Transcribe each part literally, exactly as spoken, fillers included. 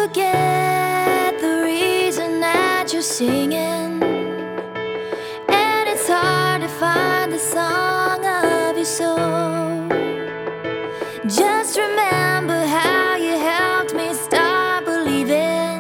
forget the reason that you're singing, and it's hard to find the song of your soul. Just remember how you helped me start believing.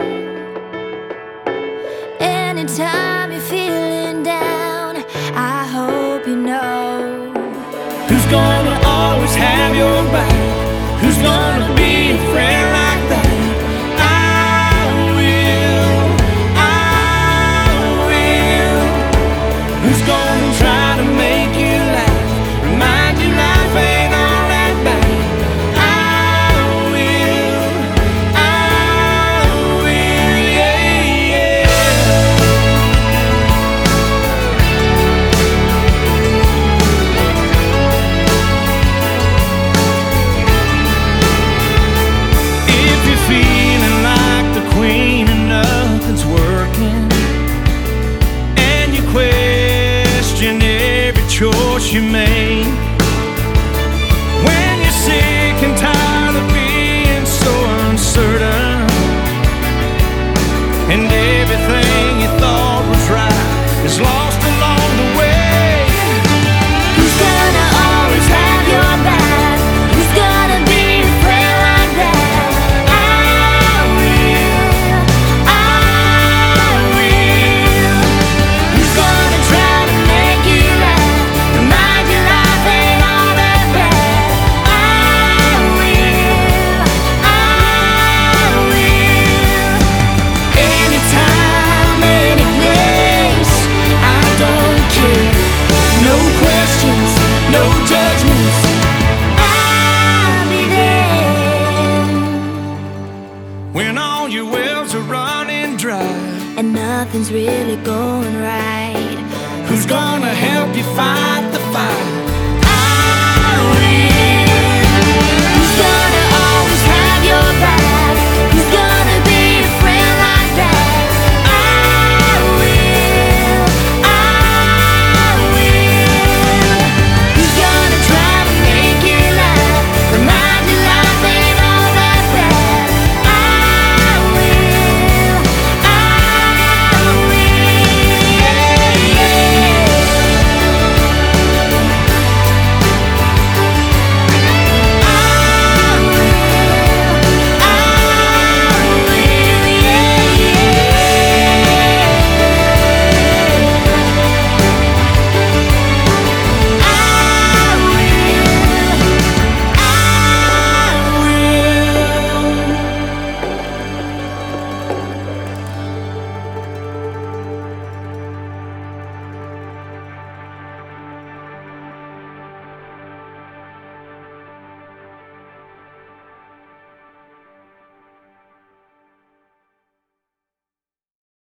Anytime you're feeling down, I hope you know who's gonna always have your back, who's gonna be a friend like that. I will, I will. Who's gonna try to make you laugh, remind you life ain't all that bad. I will, I will, yeah, yeah. If you're feeling like the queen and nothing's working, and you question every choice you made, when you're sick and tired of being so uncertain, and everything you thought was right is lost along the way, who's gonna always have your back, who's gonna be a friend like that. I will, I will. Who's gonna try to make you laugh, remind you life ain't all that bad. I will, I will. anytime, any place, I don't care. No questions, no judgments. I'll be there. When all your wells are running dry, And nothing's really going right. who's gonna help you fight the fight?